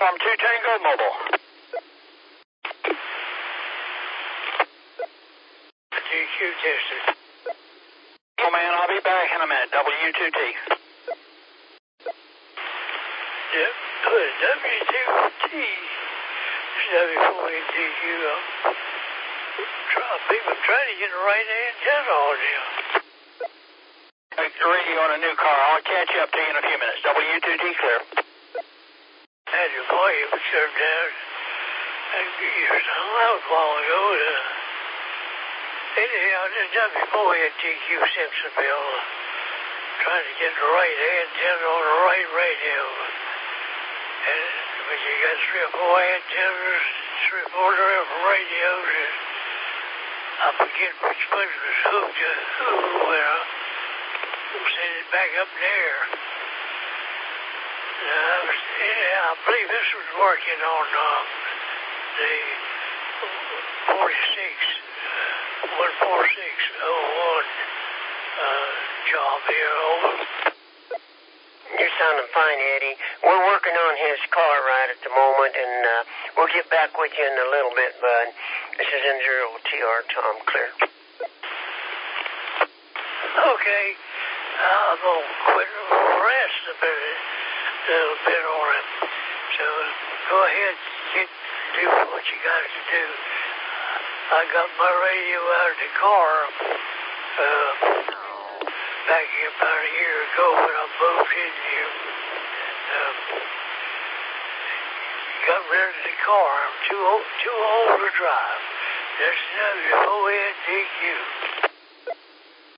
Platform 2 Tango Mobile. DQ tested. Oh man, I'll be back in a minute. W2T. Yep, W2T. W4DQ. People trying to get the right antenna on you. Radio on a new car. I'll catch up to you in a few minutes. W2T clear. Had your volume turned down. You were so loud a while ago. Anyhow, this W4DQ Simpsonville. Trying to get the right antenna on the right radio. And when you got 3 or 4 antennas, 3 or 4 different radios, and I forget which one was hooked to who, when I send it back up there. Anyhow, I believe this was working on the 14601 job here. Over. You're sounding fine, Eddie. We're working on his car right at the moment, and we'll get back with you in a little bit, bud. This is N0TR Tom, clear. Okay, I'm going to quit and rest a little bit on him. So go ahead, do what you got to do. I got my radio out of the car back about a year ago when I moved in here. Got rid of the car. I'm too old to drive. There's no ONDQ.